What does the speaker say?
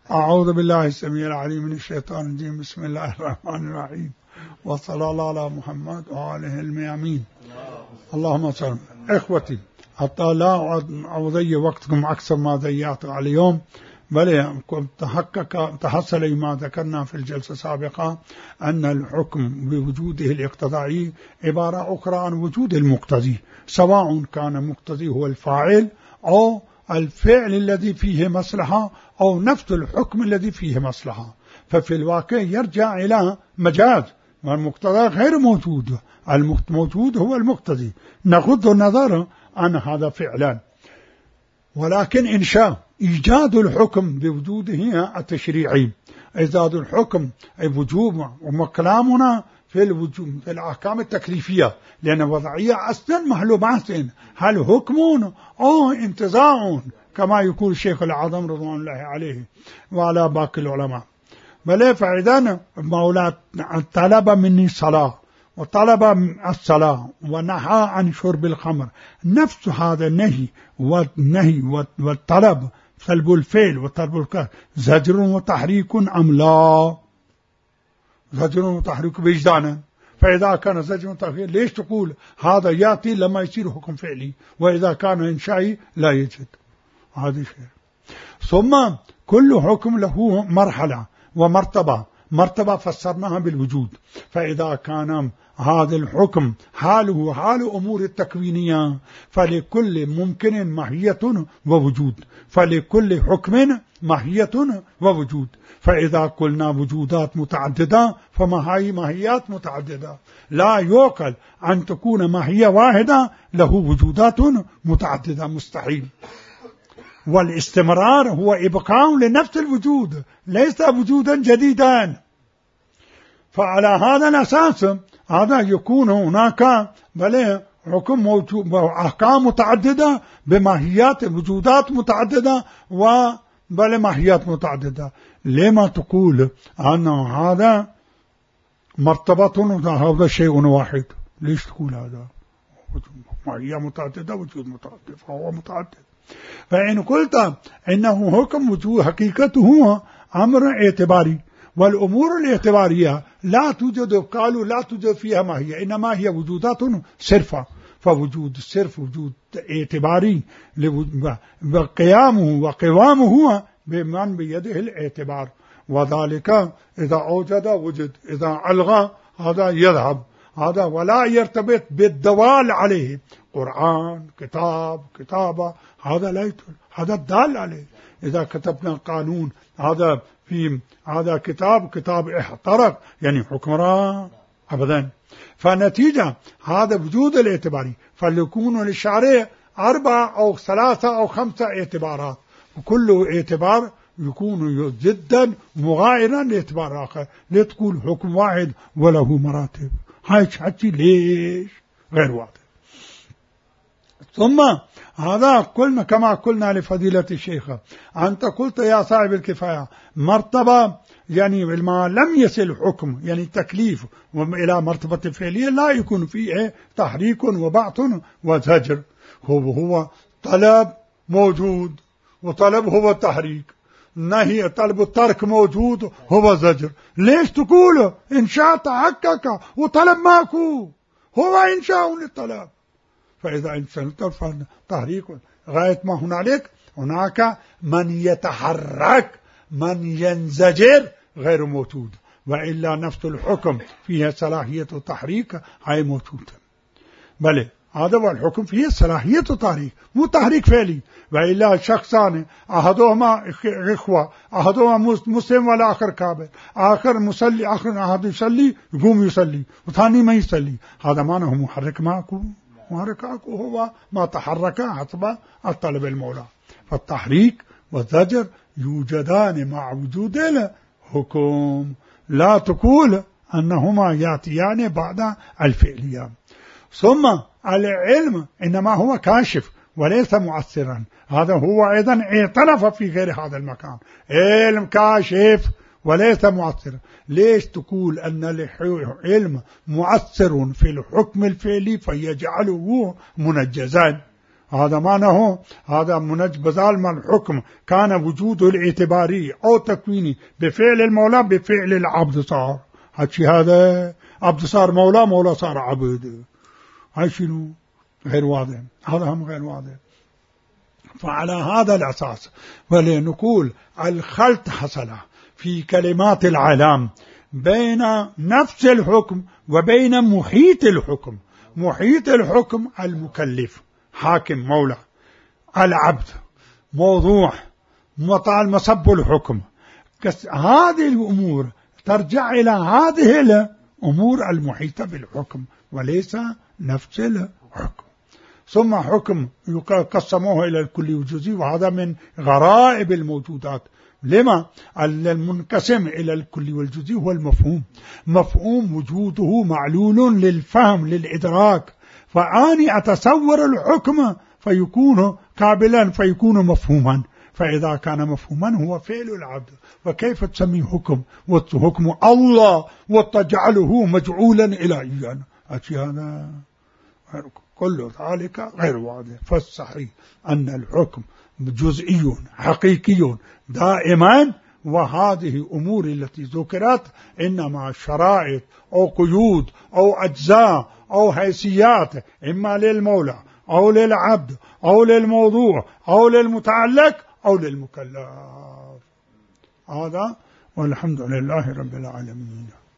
أعوذ بالله السميع العليم من الشيطان الرجيم. بسم الله الرحمن الرحيم، وصلى الله على محمد وآله الميامين. اللهم صل. إخوتي، حتى لا أضيع وقتكم أكثر ما ضيعت اليوم، بل تحصل ما ذكرنا في الجلسة السابقة أن الحكم بوجوده الاقتضائي عبارة أخرى عن وجود المقتضي، سواء كان مقتضي هو الفاعل أو الفعل الذي فيه مصلحة أو نفس الحكم الذي فيه مصلحة. ففي الواقع يرجع إلى مجاز، والمقتضى غير موجود، الموجود هو المقتضي. نغض النظر عن هذا فعلا، ولكن إنشاء إيجاد الحكم بوجوده التشريعي، إيجاد الحكم وجوب، وكلامنا في الوجوب في الأحكام التكليفية، لأن وضعية أصلا معلومات، هل حكم أو انتزاع كما يقول الشيخ الأعظم رضوان الله عليه وعلى باقي العلماء. بل فإذا مولا طلب مني صلاة وطلب الصلاة ونهى عن شرب الخمر، نفس هذا النهي والطلب، طلب الفعل وطلب الكلام، زجر وتحريك أم لا؟ زجر وتحريك وجدانا. فإذا كان زجر وتحريك ليش تقول هذا يأتي لما يصير حكم فعلي، وإذا كان إنشائي لا يجد؟ هذا شيء. ثم كل حكم له مرحلة ومرتبة، مرتبة فسرناها بالوجود. فإذا كان هذا الحكم حاله حال أمور التكوينية، فلكل ممكن ماهية ووجود، فلكل حكم ماهية ووجود. فإذا قلنا وجودات متعددة فما هي ماهيات متعددة، لا يعقل أن تكون ماهية واحدة له وجودات متعددة، مستحيل. والاستمرار هو إبقاء لنفس الوجود، ليس وجودا جديدا. فعلى هذا الأساس هذا يكون هناك بل حكم موجود وأحكام متعددة بماهيات وجودات متعددة وبل ماهيات متعددة. لما تقول أن هذا مرتبة هذا شيء واحد؟ ليش تقول هذا؟ ماهية متعددة وجود متعدد فهو متعدد. فإن قلت إنه حكم وجود حقيقته هو أمر اعتباري، والأمور الاعتبارية لا توجد، قالوا لا توجد فيها ماهية، إنما هي وجودات صرفة. فوجود الصرف وجود اعتباري، وقيامه وقوامه بمن بيده الاعتبار، وذلك إذا أوجد وجد، إذا ألغى هذا يذهب، هذا ولا يرتبط بالدوال عليه. قرآن، كتاب، كتابة، هذا لا يدل، هذا الدال عليه. إذا كتبنا قانون هذا في هذا كتاب احترق، يعني حكم را أبدا. فنتيجة هذا وجود الاعتباري، فليكون للشارع 4 أو 3 أو 5 اعتبارات، وكل اعتبار يكون جدا مغايرا لاعتبار آخر، لتقول حكم واحد وله مراتب. هاي حكي ليش غير واضح. ثم هذا قلنا كما قلنا لفضيلة الشيخ، أنت قلت يا صاحب الكفاية مرتبة، يعني ما لم يصل حكم يعني تكليف إلى مرتبة الفعلية لا يكون فيه تحريك وبعث وزجر. هو طلب موجود، وطلب هو التحريك، نهي طلب الترك موجود هو زجر. ليش تقول إنشاء تحقق وطلب ماكو؟ هو إنشاء للطلب. فإذا إنسان تحريك غاية ما هناك من يتحرك، من ينزجر غير موجود، وإلا نفس الحكم فيها صلاحية التحريك هاي موجودة. بل هذا هو الحكم فيه صلاحية التحريك، مو تحريك فعلي. وإلا شخصان أحدهما إخوة، أحدهما مسلم والآخر كافر، آخر مصلي، آخر أحد يصلي يقوم يصلي وثاني ما يصلي، هذا معناه محرك معكو. محركاك هو ما تحرك حسب الطلب المولى. فالتحريك والزجر يوجدان مع وجود الحكم، لا تقول أنهما يأتيان بعد الفعلية. ثم العلم إنما هو كاشف وليس مؤثرا، هذا هو أيضا اعترف في غير هذا المكان، علم كاشف وليس مؤثر. ليش تقول أن العلم مؤثر في الحكم الفعلي فيجعله منجزا؟ هذا معناه هذا بدال ما الحكم كان وجوده الاعتباري أو تكويني بفعل المولى بفعل العبد صار هذا عبد صار مولى، مولى صار عبد. هاي شنو غير واضح، هذا هم غير واضح. فعلى هذا الأساس ولنقول الخلط حصل في كلمات العلام بين نفس الحكم وبين محيط الحكم. محيط الحكم المكلف حاكم مولى، العبد موضوع مطال مصب الحكم. هذه الأمور ترجع إلى هذه الأمور المحيطة بالحكم وليس نفس الحكم. ثم حكم قسموه إلى الكلي والجزئي، وهذا من غرائب الموجودات. لما؟ المنقسم إلى الكلي والجزئي هو المفهوم، مفهوم وجوده معلول للفهم للإدراك، فأني أتصور الحكم فيكون قابلا فيكون مفهوما، فإذا كان مفهوما هو فعل العبد. وكيف تسميه حكم وحكم الله وتجعله مجعولا إلهيا؟ هذا كل ذلك غير واضح. فالصحيح أن الحكم جزئي حقيقي دائما، وهذه أمور التي ذكرت إنما شرائط أو قيود أو أجزاء أو حيثيات إما للمولى أو للعبد أو للموضوع أو للمتعلق أو للمكلف. هذا والحمد لله رب العالمين.